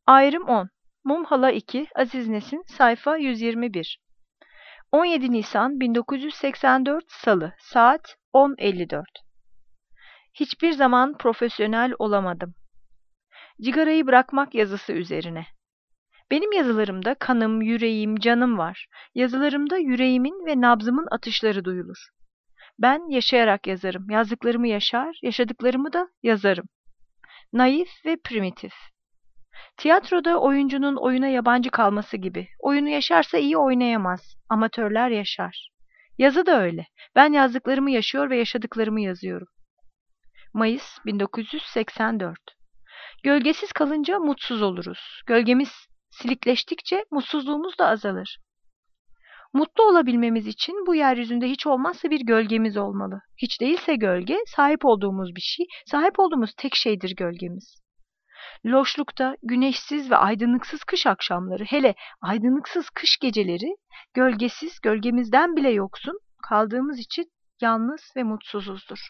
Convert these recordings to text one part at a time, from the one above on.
Ayrım 10. Mumhala 2. Aziz Nesin. Sayfa 121. 17 Nisan 1984 Salı. Saat 10.54. Hiçbir zaman profesyonel olamadım. Cigarayı bırakmak yazısı üzerine. Benim yazılarımda kanım, yüreğim, canım var. Yazılarımda yüreğimin ve nabzımın atışları duyulur. Ben yaşayarak yazarım. Yazdıklarımı yaşar, yaşadıklarımı da yazarım. Naif ve primitif. Tiyatroda oyuncunun oyuna yabancı kalması gibi. Oyunu yaşarsa iyi oynayamaz. Amatörler yaşar. Yazı da öyle. Ben yazdıklarımı yaşıyor ve yaşadıklarımı yazıyorum. Mayıs 1984. Gölgesiz kalınca mutsuz oluruz. Gölgemiz silikleştikçe mutsuzluğumuz da azalır. Mutlu olabilmemiz için bu yeryüzünde hiç olmazsa bir gölgemiz olmalı. Hiç değilse gölge, sahip olduğumuz bir şey, sahip olduğumuz tek şeydir gölgemiz. Loşlukta güneşsiz ve aydınlıksız kış akşamları, hele aydınlıksız kış geceleri, gölgesiz, gölgemizden bile yoksun kaldığımız için yalnız ve mutsuzuzdur.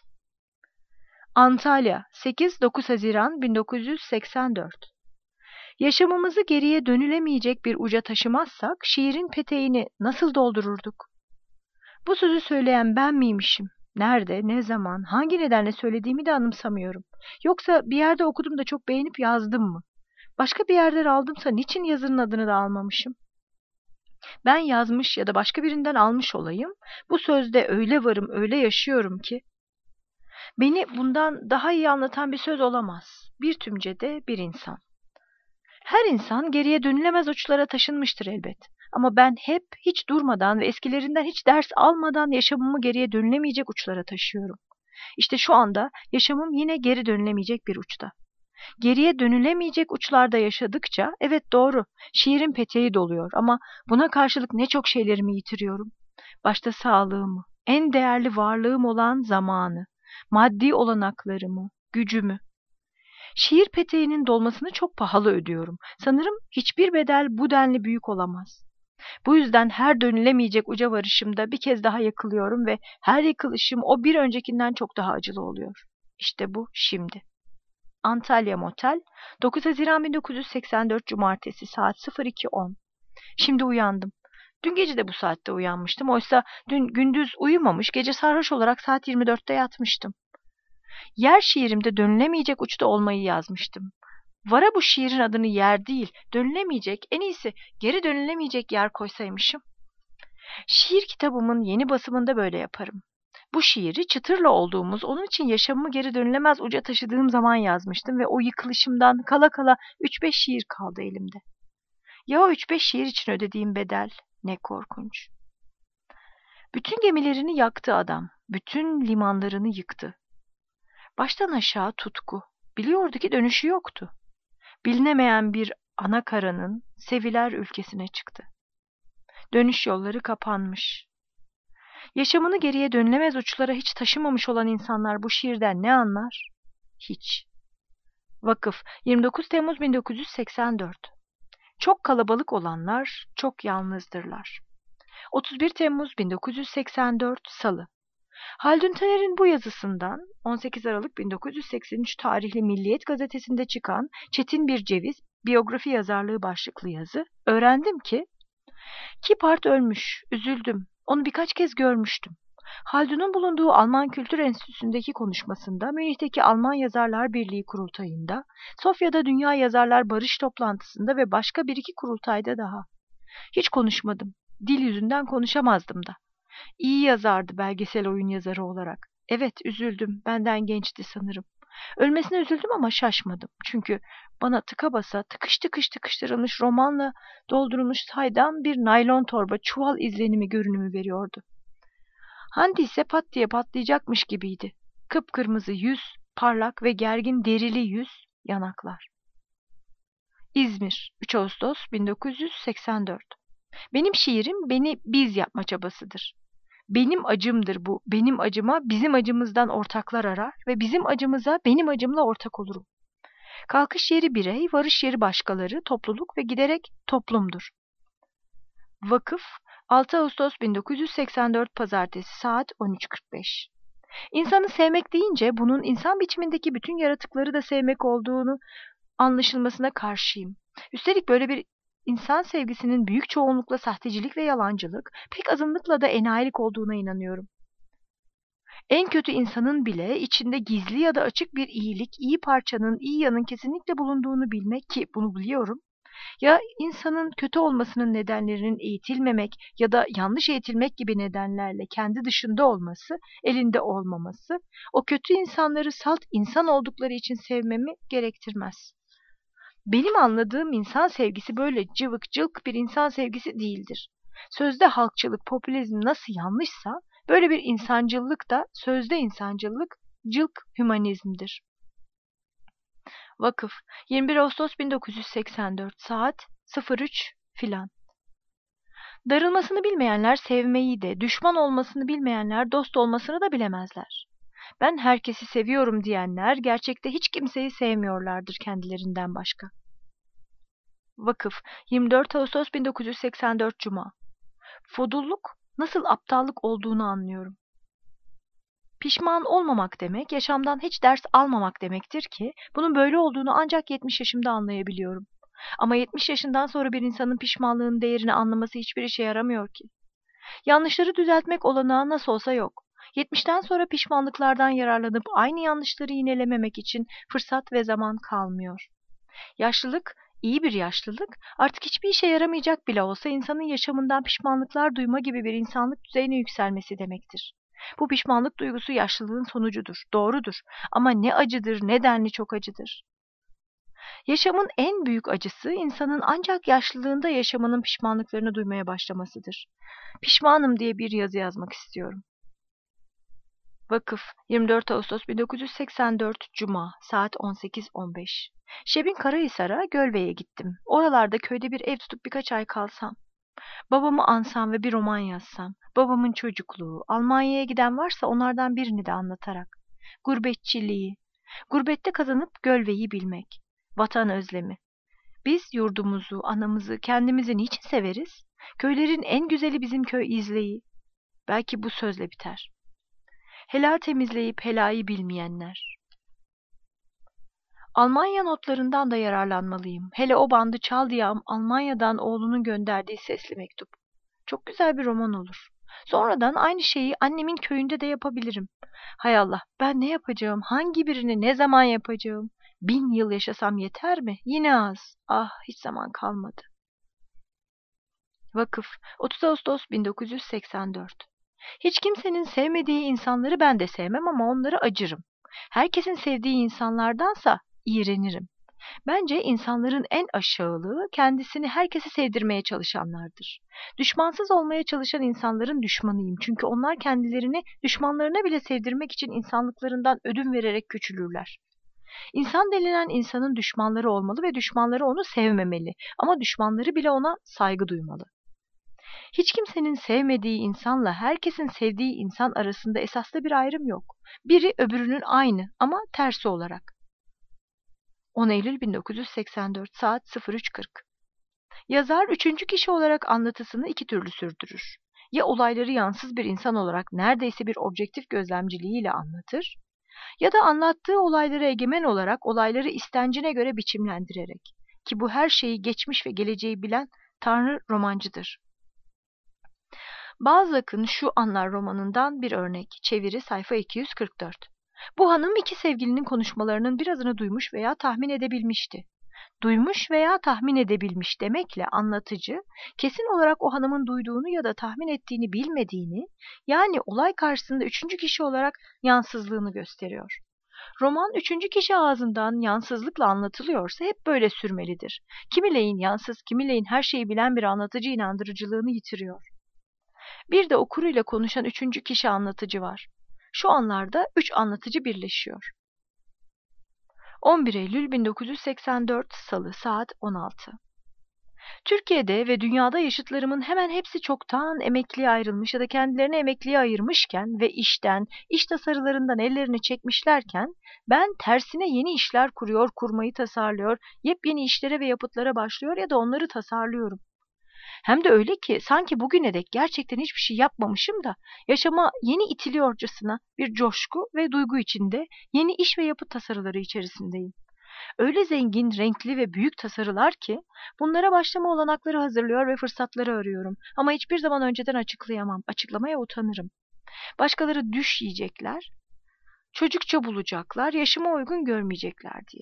Antalya, 8-9 Haziran 1984. Yaşamımızı geriye dönülemeyecek bir uca taşımazsak şiirin peteğini nasıl doldururduk? Bu sözü söyleyen ben miymişim? Nerede, ne zaman, hangi nedenle söylediğimi de anımsamıyorum. Yoksa bir yerde okudum da çok beğenip yazdım mı? Başka bir yerden aldımsa niçin yazının adını da almamışım? Ben yazmış ya da başka birinden almış olayım. Bu sözde öyle varım, öyle yaşıyorum ki. Beni bundan daha iyi anlatan bir söz olamaz. Bir tümcede bir insan. Her insan geriye dönülemez uçlara taşınmıştır elbet. Ama ben hep hiç durmadan ve eskilerinden hiç ders almadan yaşamımı geriye dönülemeyecek uçlara taşıyorum. İşte şu anda yaşamım yine geri dönülemeyecek bir uçta. Geriye dönülemeyecek uçlarda yaşadıkça, evet doğru, şiirin peteği doluyor ama buna karşılık ne çok şeylerimi yitiriyorum. Başta sağlığımı, en değerli varlığım olan zamanı, maddi olanaklarımı, gücümü. Şiir peteğinin dolmasını çok pahalı ödüyorum. Sanırım hiçbir bedel bu denli büyük olamaz. Bu yüzden her dönülemeyecek uca varışımda bir kez daha yakılıyorum ve her yıkılışım o bir öncekinden çok daha acılı oluyor. İşte bu şimdi. Antalya Motel, 9 Haziran 1984 Cumartesi saat 02.10. Şimdi uyandım. Dün gece de bu saatte uyanmıştım. Oysa dün gündüz uyumamış, gece sarhoş olarak saat 24'te yatmıştım. Yer şiirimde dönülemeyecek uçta olmayı yazmıştım. Vara bu şiirin adını yer değil, dönülemeyecek, en iyisi geri dönülemeyecek yer koysaymışım. Şiir kitabımın yeni basımında böyle yaparım. Bu şiiri çıtırla olduğumuz, onun için yaşamımı geri dönülemez uca taşıdığım zaman yazmıştım ve o yıkılışımdan kala kala 3-5 şiir kaldı elimde. Ya o 3-5 şiir için ödediğim bedel ne korkunç. Bütün gemilerini yaktı adam, bütün limanlarını yıktı. Baştan aşağı tutku, biliyordu ki dönüşü yoktu. Bilinemeyen bir ana karanın seviler ülkesine çıktı. Dönüş yolları kapanmış. Yaşamını geriye dönülemez uçlara hiç taşımamış olan insanlar bu şiirden ne anlar? Hiç. Vakıf, 29 Temmuz 1984. Çok kalabalık olanlar çok yalnızdırlar. 31 Temmuz 1984 Salı. Haldun Taner'in bu yazısından 18 Aralık 1983 tarihli Milliyet gazetesinde çıkan Çetin Bir Ceviz biyografi yazarlığı başlıklı yazı öğrendim ki Kipart ölmüş, üzüldüm. Onu birkaç kez görmüştüm. Haldun'un bulunduğu Alman Kültür Enstitüsü'ndeki konuşmasında, Münih'teki Alman Yazarlar Birliği kurultayında, Sofya'da Dünya Yazarlar Barış toplantısında ve başka bir iki kurultayda daha. Hiç konuşmadım. Dil yüzünden konuşamazdım da. İyi yazardı belgesel oyun yazarı olarak. Evet, üzüldüm. Benden gençti sanırım. Ölmesine üzüldüm ama şaşmadım. Çünkü bana tıka basa tıkış tıkış tıkıştırılmış romanla doldurulmuş saydam bir naylon torba çuval izlenimi görünümü veriyordu. Handi ise pat diye patlayacakmış gibiydi. Kıpkırmızı yüz, parlak ve gergin derili yüz, yanaklar. İzmir, 3 Ağustos 1984. Benim şiirim beni biz yapma çabasıdır. Benim acımdır bu. Benim acıma bizim acımızdan ortaklar arar ve bizim acımıza benim acımla ortak olurum. Kalkış yeri birey, varış yeri başkaları, topluluk ve giderek toplumdur. Vakıf, 6 Ağustos 1984 Pazartesi saat 13.45. İnsanı sevmek deyince bunun insan biçimindeki bütün yaratıkları da sevmek olduğunu anlaşılmasına karşıyım. Üstelik böyle bir insan sevgisinin büyük çoğunlukla sahtecilik ve yalancılık, pek azınlıkla da enayilik olduğuna inanıyorum. En kötü insanın bile içinde gizli ya da açık bir iyilik, iyi parçanın, iyi yanın kesinlikle bulunduğunu bilmek, ki bunu biliyorum. Ya insanın kötü olmasının nedenlerinin eğitilmemek ya da yanlış eğitilmek gibi nedenlerle kendi dışında olması, elinde olmaması, o kötü insanları salt insan oldukları için sevmemi gerektirmez. Benim anladığım insan sevgisi böyle cıvık cılk bir insan sevgisi değildir. Sözde halkçılık, popülizm nasıl yanlışsa, böyle bir insancıllık da sözde insancılık, cılk hümanizmdir. Vakıf, 21 Ağustos 1984, saat 03 filan. Darılmasını bilmeyenler sevmeyi de, düşman olmasını bilmeyenler dost olmasını da bilemezler. Ben herkesi seviyorum diyenler gerçekte hiç kimseyi sevmiyorlardır kendilerinden başka. Vakıf, 24 Ağustos 1984 Cuma. Fodulluk nasıl aptallık olduğunu anlıyorum. Pişman olmamak demek, yaşamdan hiç ders almamak demektir ki, bunun böyle olduğunu ancak 70 yaşımda anlayabiliyorum. Ama 70 yaşından sonra bir insanın pişmanlığın değerini anlaması hiçbir işe yaramıyor ki. Yanlışları düzeltmek olanağı nasıl olsa yok. 70'ten sonra pişmanlıklardan yararlanıp aynı yanlışları yinelememek için fırsat ve zaman kalmıyor. Yaşlılık, iyi bir yaşlılık, artık hiçbir işe yaramayacak bile olsa insanın yaşamından pişmanlıklar duyma gibi bir insanlık düzeyine yükselmesi demektir. Bu pişmanlık duygusu yaşlılığın sonucudur, doğrudur. Ama ne acıdır, ne denli çok acıdır. Yaşamın en büyük acısı, insanın ancak yaşlılığında yaşamanın pişmanlıklarını duymaya başlamasıdır. Pişmanım diye bir yazı yazmak istiyorum. Vakıf, 24 Ağustos 1984 Cuma, saat 18:15. Şebin Karahisar'a, Gölve'ye gittim. Oralarda köyde bir ev tutup birkaç ay kalsam. Babamı ansam ve bir roman yazsam. Babamın çocukluğu, Almanya'ya giden varsa onlardan birini de anlatarak. Gurbetçiliği, gurbette kazanıp Gölve'yi bilmek. Vatan özlemi. Biz yurdumuzu, anamızı, kendimizi niçin severiz? Köylerin en güzeli bizim köy izleyi. Belki bu sözle biter. Helal temizleyip helayı bilmeyenler. Almanya notlarından da yararlanmalıyım. Hele o bandı çal diye Almanya'dan oğlunun gönderdiği sesli mektup. Çok güzel bir roman olur. Sonradan aynı şeyi annemin köyünde de yapabilirim. Hay Allah, ben ne yapacağım? Hangi birini ne zaman yapacağım? 1000 yıl yaşasam yeter mi? Yine az. Ah, hiç zaman kalmadı. Vakıf, 30 Ağustos 1984. Hiç kimsenin sevmediği insanları ben de sevmem ama onlara acırım. Herkesin sevdiği insanlardansa iğrenirim. Bence insanların en aşağılığı kendisini herkese sevdirmeye çalışanlardır. Düşmansız olmaya çalışan insanların düşmanıyım. Çünkü onlar kendilerini düşmanlarına bile sevdirmek için insanlıklarından ödün vererek küçülürler. İnsan denilen insanın düşmanları olmalı ve düşmanları onu sevmemeli. Ama düşmanları bile ona saygı duymalı. Hiç kimsenin sevmediği insanla herkesin sevdiği insan arasında esaslı bir ayrım yok. Biri öbürünün aynı ama tersi olarak. 10 Eylül 1984, saat 03:40. Yazar üçüncü kişi olarak anlatısını iki türlü sürdürür. Ya olayları yansız bir insan olarak neredeyse bir objektif gözlemciliğiyle anlatır, ya da anlattığı olayları egemen olarak olayları istencine göre biçimlendirerek, ki bu her şeyi geçmiş ve geleceği bilen Tanrı romancıdır. Balzac'ın Şu Anlar romanından bir örnek, çeviri sayfa 244. Bu hanım iki sevgilinin konuşmalarının birazını duymuş veya tahmin edebilmişti. Duymuş veya tahmin edebilmiş demekle anlatıcı, kesin olarak o hanımın duyduğunu ya da tahmin ettiğini bilmediğini, yani olay karşısında üçüncü kişi olarak yansızlığını gösteriyor. Roman üçüncü kişi ağzından yansızlıkla anlatılıyorsa hep böyle sürmelidir. Kimileyin yansız, kimileyin her şeyi bilen bir anlatıcı inandırıcılığını yitiriyor. Bir de okuruyla konuşan üçüncü kişi anlatıcı var. Şu anlarda üç anlatıcı birleşiyor. 11 Eylül 1984 Salı, saat 16. Türkiye'de ve dünyada yaşıtlarımın hemen hepsi çoktan emekliye ayrılmış ya da kendilerini emekliye ayırmışken ve işten, iş tasarılarından ellerini çekmişlerken, ben tersine yeni işler kuruyor, kurmayı tasarlıyor, yepyeni işlere ve yapıtlara başlıyor ya da onları tasarlıyorum. Hem de öyle ki sanki bugüne dek gerçekten hiçbir şey yapmamışım da yaşama yeni itiliyorcasına bir coşku ve duygu içinde yeni iş ve yapıt tasarıları içerisindeyim. Öyle zengin, renkli ve büyük tasarılar ki bunlara başlama olanakları hazırlıyor ve fırsatları arıyorum. Ama hiçbir zaman önceden açıklayamam. Açıklamaya utanırım. Başkaları düş yiyecekler, çocukça bulacaklar, yaşıma uygun görmeyecekler diye.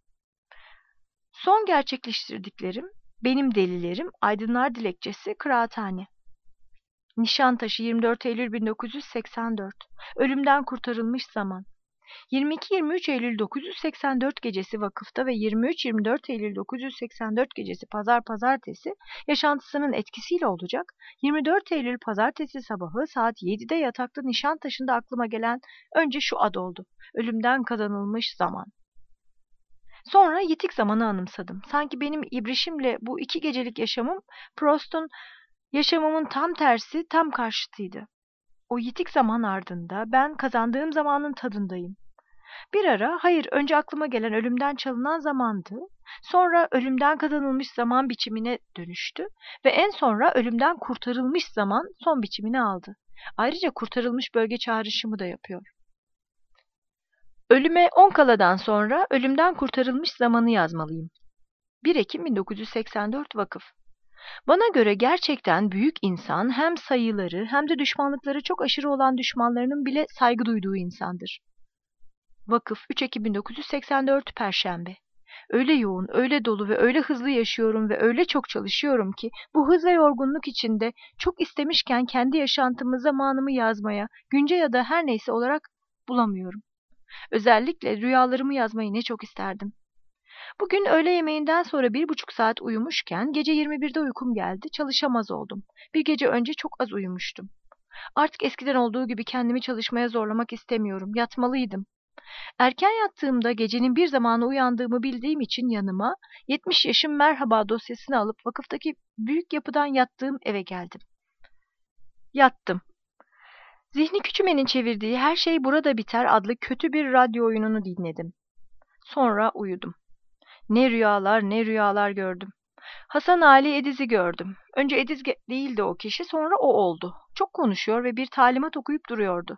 Son gerçekleştirdiklerim, benim delilerim, Aydınlar Dilekçesi, Kıraathane. Nişantaşı 24 Eylül 1984. Ölümden kurtarılmış zaman. 22-23 Eylül 984 gecesi vakıfta ve 23-24 Eylül 984 gecesi pazartesi yaşantısının etkisiyle olacak. 24 Eylül pazartesi sabahı saat 7'de yatakta Nişantaşı'nda aklıma gelen önce şu ad oldu. Ölümden kazanılmış zaman. Sonra yitik zamanı anımsadım. Sanki benim ibrişimle bu 2 gecelik yaşamım Proust'un yaşamımın tam tersi, tam karşıtıydı. O yitik zaman ardında ben kazandığım zamanın tadındayım. Bir ara, hayır, önce aklıma gelen ölümden çalınan zamandı, sonra ölümden kazanılmış zaman biçimine dönüştü ve en sonra ölümden kurtarılmış zaman son biçimini aldı. Ayrıca kurtarılmış bölge çağrışımı da yapıyor. Ölüme 10 kaladan sonra ölümden kurtarılmış zamanı yazmalıyım. 1 Ekim 1984 vakıf. Bana göre gerçekten büyük insan hem sayıları hem de düşmanlıkları çok aşırı olan düşmanlarının bile saygı duyduğu insandır. Vakıf 3 Ekim 1984 Perşembe. Öyle yoğun, öyle dolu ve öyle hızlı yaşıyorum ve öyle çok çalışıyorum ki bu hız ve yorgunluk içinde çok istemişken kendi yaşantımı, zamanımı yazmaya, günce ya da her neyse olarak bulamıyorum. Özellikle rüyalarımı yazmayı ne çok isterdim. Bugün öğle yemeğinden sonra 1,5 saat uyumuşken gece 21'de uykum geldi, çalışamaz oldum. Bir gece önce çok az uyumuştum. Artık eskiden olduğu gibi kendimi çalışmaya zorlamak istemiyorum, yatmalıydım. Erken yattığımda gecenin bir zamanı uyandığımı bildiğim için yanıma 70 yaşım merhaba dosyasını alıp vakıftaki büyük yapıdan yattığım eve geldim. Yattım. Zihni Küçümen'in çevirdiği Her Şey Burada Biter adlı kötü bir radyo oyununu dinledim. Sonra uyudum. Ne rüyalar ne rüyalar gördüm. Hasan Ali Ediz'i gördüm. Önce Ediz değildi o kişi, sonra o oldu. Çok konuşuyor ve bir talimat okuyup duruyordu.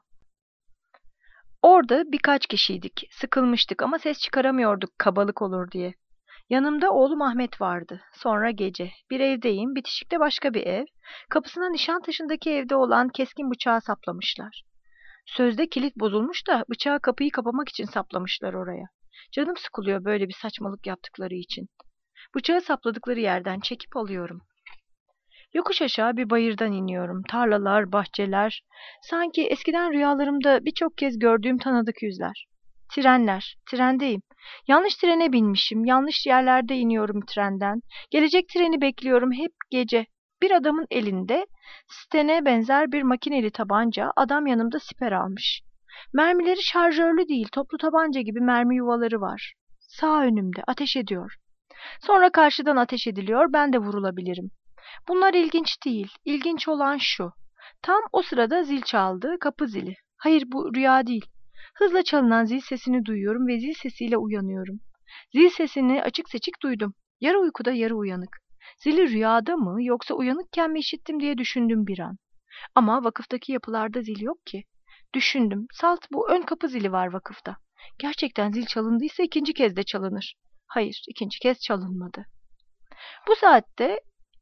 Orada birkaç kişiydik. Sıkılmıştık ama ses çıkaramıyorduk kabalık olur diye. Yanımda oğlum Ahmet vardı. Sonra gece. Bir evdeyim, bitişikte başka bir ev. Kapısına Nişantaşı'ndaki evde olan keskin bıçağı saplamışlar. Sözde kilit bozulmuş da bıçağı kapıyı kapamak için saplamışlar oraya. Canım sıkılıyor böyle bir saçmalık yaptıkları için. Bıçağı sapladıkları yerden çekip alıyorum. Yokuş aşağı bir bayırdan iniyorum. Tarlalar, bahçeler. Sanki eskiden rüyalarımda birçok kez gördüğüm tanıdık yüzler. Trenler, trendeyim. Yanlış trene binmişim. Yanlış yerlerde iniyorum trenden. Gelecek treni bekliyorum hep gece. Bir adamın elinde stene benzer bir makineli tabanca, adam yanımda siper almış. Mermileri şarjörlü değil, toplu tabanca gibi mermi yuvaları var. Sağ önümde, ateş ediyor. Sonra karşıdan ateş ediliyor, ben de vurulabilirim. Bunlar ilginç değil. İlginç olan şu. Tam o sırada zil çaldı, kapı zili. Hayır, bu rüya değil. Hızla çalınan zil sesini duyuyorum ve zil sesiyle uyanıyorum. Zil sesini açık seçik duydum. Yarı uykuda yarı uyanık. Zili rüyada mı yoksa uyanıkken mi işittim diye düşündüm bir an. Ama vakıftaki yapılarda zil yok ki. Düşündüm. Salt bu ön kapı zili var vakıfta. Gerçekten zil çalındıysa 2. kez de çalınır. Hayır, 2. kez çalınmadı. Bu saatte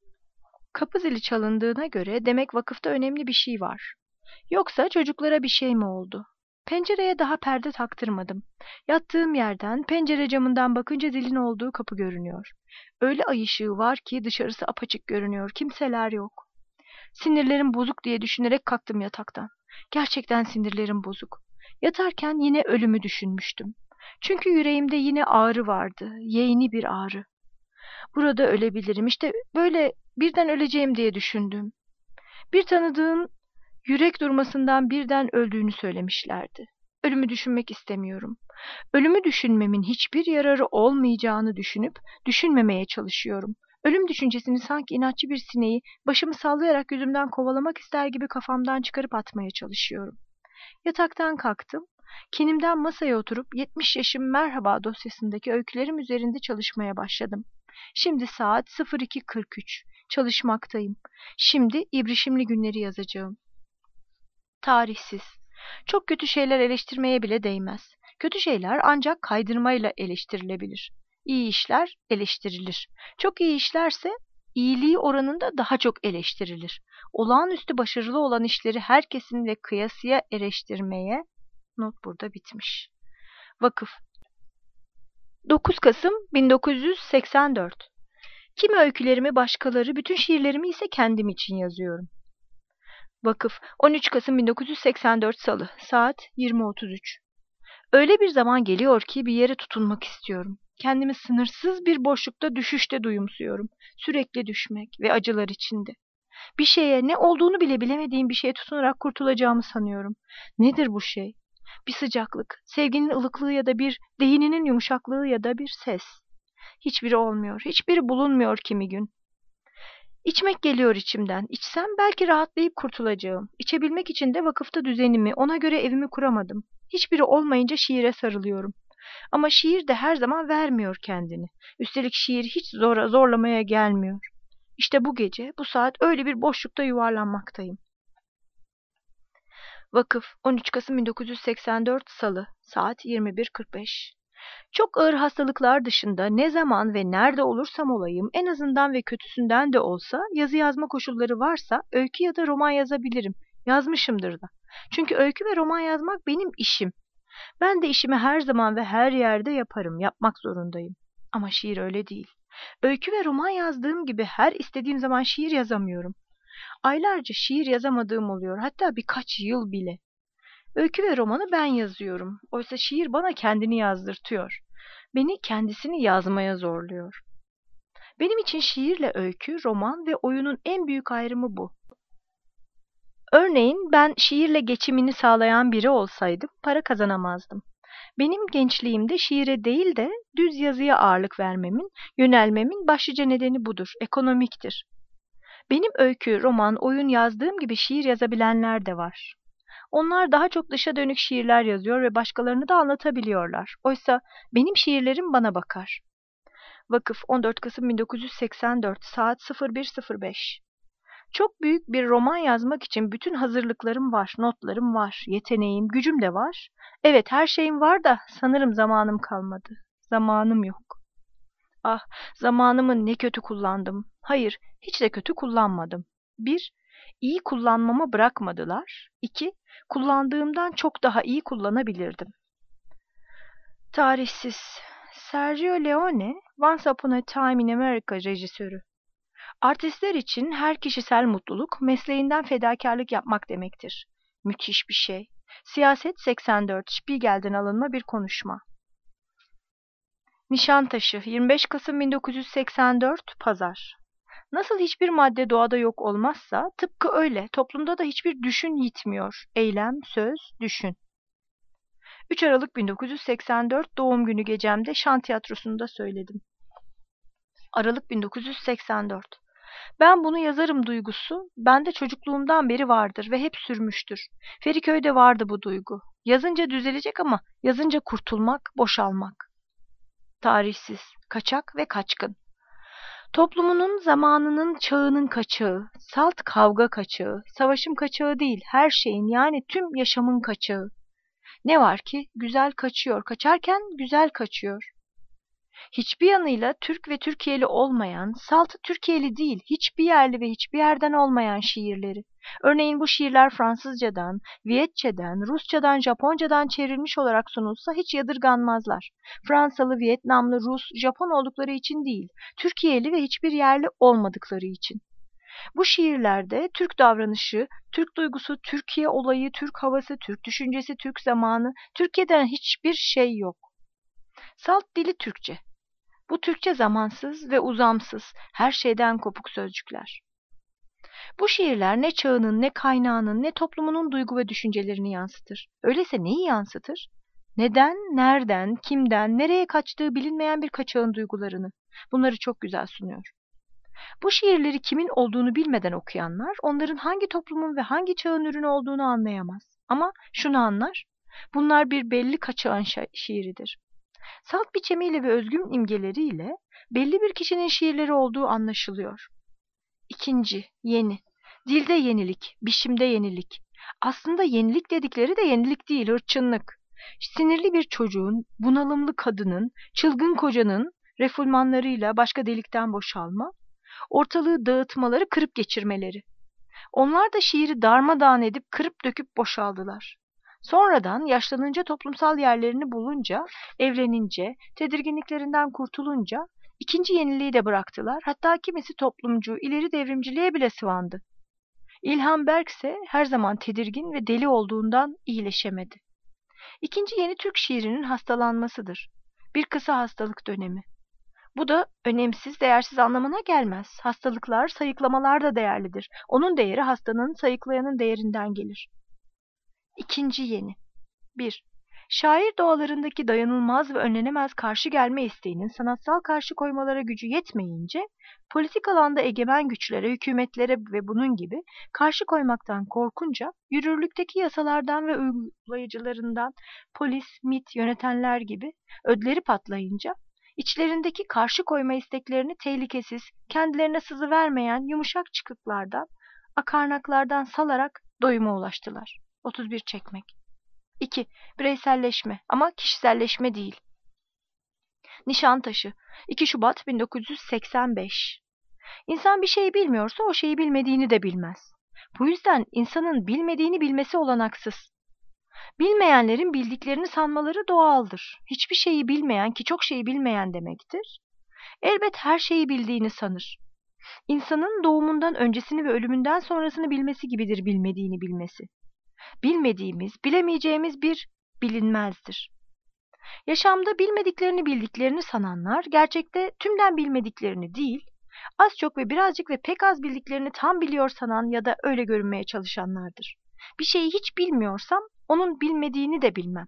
kapı zili çalındığına göre demek vakıfta önemli bir şey var. Yoksa çocuklara bir şey mi oldu? Pencereye daha perde taktırmadım. Yattığım yerden pencere camından bakınca zilin olduğu kapı görünüyor. Öyle ay ışığı var ki dışarısı apaçık görünüyor. Kimseler yok. Sinirlerim bozuk diye düşünerek kalktım yataktan. Gerçekten sinirlerim bozuk. Yatarken yine ölümü düşünmüştüm. Çünkü yüreğimde yine ağrı vardı. Yeğeni bir ağrı. Burada ölebilirim. İşte böyle birden öleceğim diye düşündüm. Bir tanıdığım yürek durmasından birden öldüğünü söylemişlerdi. Ölümü düşünmek istemiyorum. Ölümü düşünmemin hiçbir yararı olmayacağını düşünüp düşünmemeye çalışıyorum. Ölüm düşüncesini sanki inatçı bir sineği başımı sallayarak yüzümden kovalamak ister gibi kafamdan çıkarıp atmaya çalışıyorum. Yataktan kalktım. Kinimden masaya oturup 70 yaşım merhaba dosyasındaki öykülerim üzerinde çalışmaya başladım. Şimdi saat 02:43. Çalışmaktayım. Şimdi ibrişimli günleri yazacağım. Tarihsiz. Çok kötü şeyler eleştirmeye bile değmez. Kötü şeyler ancak kaydırmayla eleştirilebilir. İyi işler eleştirilir. Çok iyi işlerse iyiliği oranında daha çok eleştirilir. Olağanüstü başarılı olan işleri herkesinle kıyasıya eleştirmeye, not burada bitmiş. Vakıf 9 Kasım 1984. Kimi öykülerimi başkaları, bütün şiirlerimi ise kendim için yazıyorum. Vakıf 13 Kasım 1984 Salı, saat 20.33. Öyle bir zaman geliyor ki bir yere tutunmak istiyorum. Kendimi sınırsız bir boşlukta, düşüşte duyumsuyorum. Sürekli düşmek ve acılar içinde. Bir şeye, ne olduğunu bile bilemediğim bir şeye tutunarak kurtulacağımı sanıyorum. Nedir bu şey? Bir sıcaklık, sevginin ılıklığı ya da bir değininin yumuşaklığı ya da bir ses. Hiçbiri olmuyor, hiçbiri bulunmuyor kimi gün. İçmek geliyor içimden. İçsem belki rahatlayıp kurtulacağım. İçebilmek için de vakıfta düzenimi, ona göre evimi kuramadım. Hiçbiri olmayınca şiire sarılıyorum. Ama şiir de her zaman vermiyor kendini. Üstelik şiir hiç zorlamaya gelmiyor. İşte bu gece, bu saat öyle bir boşlukta yuvarlanmaktayım. Vakıf 13 Kasım 1984 Salı, saat 21.45. Çok ağır hastalıklar dışında ne zaman ve nerede olursam olayım, en azından ve kötüsünden de olsa, yazı yazma koşulları varsa öykü ya da roman yazabilirim. Yazmışımdır da. Çünkü öykü ve roman yazmak benim işim. Ben de işimi her zaman ve her yerde yaparım, yapmak zorundayım. Ama şiir öyle değil. Öykü ve roman yazdığım gibi her istediğim zaman şiir yazamıyorum. Aylarca şiir yazamadığım oluyor, hatta birkaç yıl bile. Öykü ve romanı ben yazıyorum. Oysa şiir bana kendini yazdırtıyor. Beni kendisini yazmaya zorluyor. Benim için şiirle öykü, roman ve oyunun en büyük ayrımı bu. Örneğin ben şiirle geçimini sağlayan biri olsaydım para kazanamazdım. Benim gençliğimde şiire değil de düz yazıya ağırlık vermemin, yönelmemin başlıca nedeni budur, ekonomiktir. Benim öykü, roman, oyun yazdığım gibi şiir yazabilenler de var. Onlar daha çok dışa dönük şiirler yazıyor ve başkalarını da anlatabiliyorlar. Oysa benim şiirlerim bana bakar. Vakıf 14 Kasım 1984 saat 01.05. Çok büyük bir roman yazmak için bütün hazırlıklarım var, notlarım var, yeteneğim, gücüm de var. Evet, her şeyim var da sanırım zamanım kalmadı. Zamanım yok. Ah, zamanımı ne kötü kullandım. Hayır, hiç de kötü kullanmadım. 1. İyi kullanmama bırakmadılar. 2. Kullandığımdan çok daha iyi kullanabilirdim. Tarihsiz. Sergio Leone, Once Upon a Time in America rejisörü. Artistler için her kişisel mutluluk mesleğinden fedakarlık yapmak demektir. Müthiş bir şey. Siyaset 84, Spiegel'den alınma bir konuşma. Nişantaşı 25 Kasım 1984 Pazar. Nasıl hiçbir madde doğada yok olmazsa, tıpkı öyle toplumda da hiçbir düşün yitmiyor. Eylem, söz, düşün. 3 Aralık 1984 doğum günü gecemde Şan Tiyatrosu'nda söyledim. Aralık 1984. Ben bunu yazarım duygusu, bende çocukluğumdan beri vardır ve hep sürmüştür. Feriköy'de vardı bu duygu. Yazınca düzelecek ama yazınca kurtulmak, boşalmak. Tarihsiz, kaçak ve kaçkın. Toplumunun, zamanının, çağının kaçağı, salt kavga kaçağı, savaşım kaçağı değil, her şeyin yani tüm yaşamın kaçağı. Ne var ki güzel kaçıyor, kaçarken güzel kaçıyor. Hiçbir yanıyla Türk ve Türkiye'li olmayan, salt Türkiye'li değil, hiçbir yerli ve hiçbir yerden olmayan şiirleri. Örneğin bu şiirler Fransızcadan, Viyetçeden, Rusçadan, Japoncadan çevrilmiş olarak sunulsa hiç yadırganmazlar. Fransalı, Vietnamlı, Rus, Japon oldukları için değil, Türkiye'li ve hiçbir yerli olmadıkları için. Bu şiirlerde Türk davranışı, Türk duygusu, Türkiye olayı, Türk havası, Türk düşüncesi, Türk zamanı, Türkiye'den hiçbir şey yok. Salt dili Türkçe. Bu Türkçe zamansız ve uzamsız, her şeyden kopuk sözcükler. Bu şiirler ne çağının, ne kaynağının, ne toplumunun duygu ve düşüncelerini yansıtır. Öyleyse neyi yansıtır? Neden, nereden, kimden, nereye kaçtığı bilinmeyen bir kaçağın duygularını. Bunları çok güzel sunuyor. Bu şiirleri kimin olduğunu bilmeden okuyanlar, onların hangi toplumun ve hangi çağın ürünü olduğunu anlayamaz. Ama şunu anlar, bunlar bir belli kaçağın şiiridir. Salt biçimiyle ve özgün imgeleriyle belli bir kişinin şiirleri olduğu anlaşılıyor. İkinci, yeni. Dilde yenilik, biçimde yenilik. Aslında yenilik dedikleri de yenilik değil, hırçınlık. sinirli bir çocuğun, bunalımlı kadının, çılgın kocanın refulmanlarıyla başka delikten boşalma, ortalığı dağıtmaları, kırıp geçirmeleri. Onlar da şiiri darmadağın edip kırıp döküp boşaldılar. Sonradan yaşlanınca, toplumsal yerlerini bulunca, evlenince, tedirginliklerinden kurtulunca ikinci yeniliği de bıraktılar. Hatta kimisi toplumcu, ileri devrimciliğe bile sıvandı. İlhan Berk ise her zaman tedirgin ve deli olduğundan iyileşemedi. İkinci yeni Türk şiirinin hastalanmasıdır. Bir kısa hastalık dönemi. Bu da önemsiz, değersiz anlamına gelmez. Hastalıklar, sayıklamalar da değerlidir. Onun değeri hastanın, sayıklayanın değerinden gelir. İkinci yeni. 1. Şair doğalarındaki dayanılmaz ve önlenemez karşı gelme isteğinin sanatsal karşı koymalara gücü yetmeyince, politik alanda egemen güçlere, hükümetlere ve bunun gibi karşı koymaktan korkunca, yürürlükteki yasalardan ve uygulayıcılarından polis, MİT, yönetenler gibi ödleri patlayınca, içlerindeki karşı koyma isteklerini tehlikesiz, kendilerine sızı vermeyen yumuşak çıkıklardan, akarnaklardan salarak doyuma ulaştılar. 31 çekmek. 2. Bireyselleşme ama kişiselleşme değil. Nişantaşı 2 Şubat 1985. İnsan bir şeyi bilmiyorsa o şeyi bilmediğini de bilmez. Bu yüzden insanın bilmediğini bilmesi olanaksız. Bilmeyenlerin bildiklerini sanmaları doğaldır. Hiçbir şeyi bilmeyen ki çok şeyi bilmeyen demektir. Elbet her şeyi bildiğini sanır. İnsanın doğumundan öncesini ve ölümünden sonrasını bilmesi gibidir bilmediğini bilmesi. Bilmediğimiz, bilemeyeceğimiz bir bilinmezdir. Yaşamda bilmediklerini bildiklerini sananlar, gerçekte tümden bilmediklerini değil, az çok ve birazcık ve pek az bildiklerini tam biliyor sanan ya da öyle görünmeye çalışanlardır. Bir şeyi hiç bilmiyorsam, onun bilmediğini de bilmem.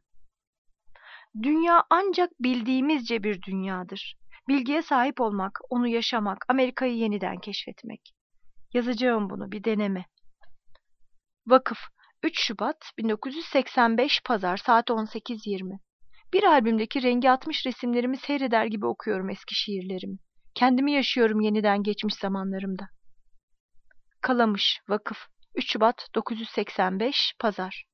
Dünya ancak bildiğimizce bir dünyadır. Bilgiye sahip olmak, onu yaşamak, Amerika'yı yeniden keşfetmek. Yazacağım bunu, bir deneme. Vakıf 3 Şubat 1985 Pazar saat 18:20. Bir albümdeki rengi atmış resimlerimi seyreder gibi okuyorum eski şiirlerimi. Kendimi yaşıyorum yeniden geçmiş zamanlarımda. Kalamış Vakıf 3 Şubat 985 Pazar.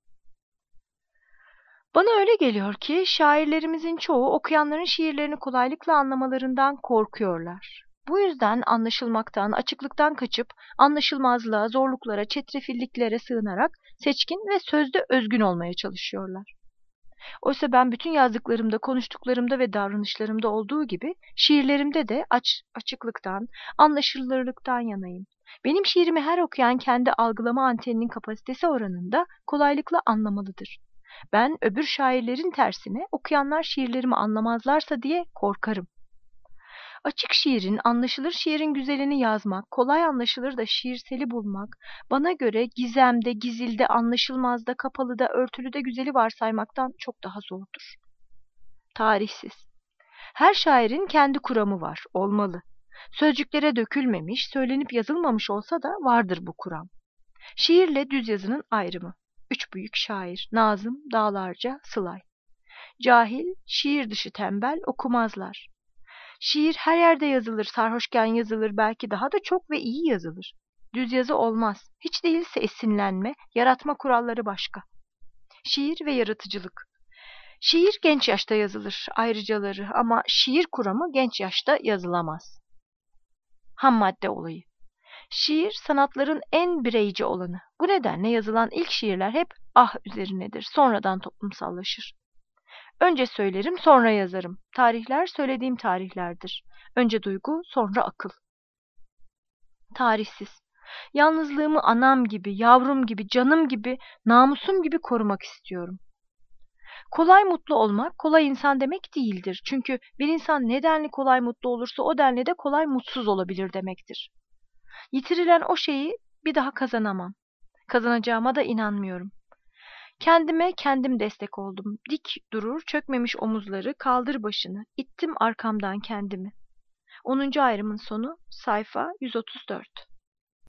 Bana öyle geliyor ki şairlerimizin çoğu okuyanların şiirlerini kolaylıkla anlamalarından korkuyorlar. Bu yüzden anlaşılmaktan, açıklıktan kaçıp anlaşılmazlığa, zorluklara, çetrefilliklere sığınarak seçkin ve sözde özgün olmaya çalışıyorlar. Oysa ben bütün yazdıklarımda, konuştuklarımda ve davranışlarımda olduğu gibi şiirlerimde de açıklıktan, anlaşılırlıktan yanayım. Benim şiirimi her okuyan kendi algılama anteninin kapasitesi oranında kolaylıkla anlamalıdır. Ben öbür şairlerin tersine okuyanlar şiirlerimi anlamazlarsa diye korkarım. Açık şiirin, anlaşılır şiirin güzelini yazmak, kolay anlaşılır da şiirseli bulmak, bana göre gizemde, gizilde, anlaşılmazda, kapalıda, örtülüde güzeli varsaymaktan çok daha zordur. Tarihsiz. Her şairin kendi kuramı var, olmalı. Sözcüklere dökülmemiş, söylenip yazılmamış olsa da vardır bu kuram. Şiirle düz yazının ayrımı. Üç büyük şair, Nazım, Dağlarca, Sılay. Cahil, şiir dışı tembel, okumazlar. Şiir her yerde yazılır, sarhoşken yazılır, belki daha da çok ve iyi yazılır. Düz yazı olmaz, hiç değilse esinlenme, yaratma kuralları başka. Şiir ve yaratıcılık. Şiir genç yaşta yazılır, ayrıcaları ama şiir kuramı genç yaşta yazılamaz. Ham madde olayı. Şiir sanatların en bireyci olanı. Bu nedenle yazılan ilk şiirler hep ah üzerinedir, sonradan toplumsallaşır. Önce söylerim, sonra yazarım. Tarihler söylediğim tarihlerdir. Önce duygu, sonra akıl. Tarihsiz. Yalnızlığımı anam gibi, yavrum gibi, canım gibi, namusum gibi korumak istiyorum. Kolay mutlu olmak, kolay insan demek değildir. Çünkü bir insan ne denli kolay mutlu olursa o denli de kolay mutsuz olabilir demektir. Yitirilen o şeyi bir daha kazanamam. Kazanacağıma da inanmıyorum. Kendime kendim destek oldum. Dik durur, çökmemiş omuzları, kaldır başını. İttim arkamdan kendimi. 10. ayrımın sonu, sayfa 134.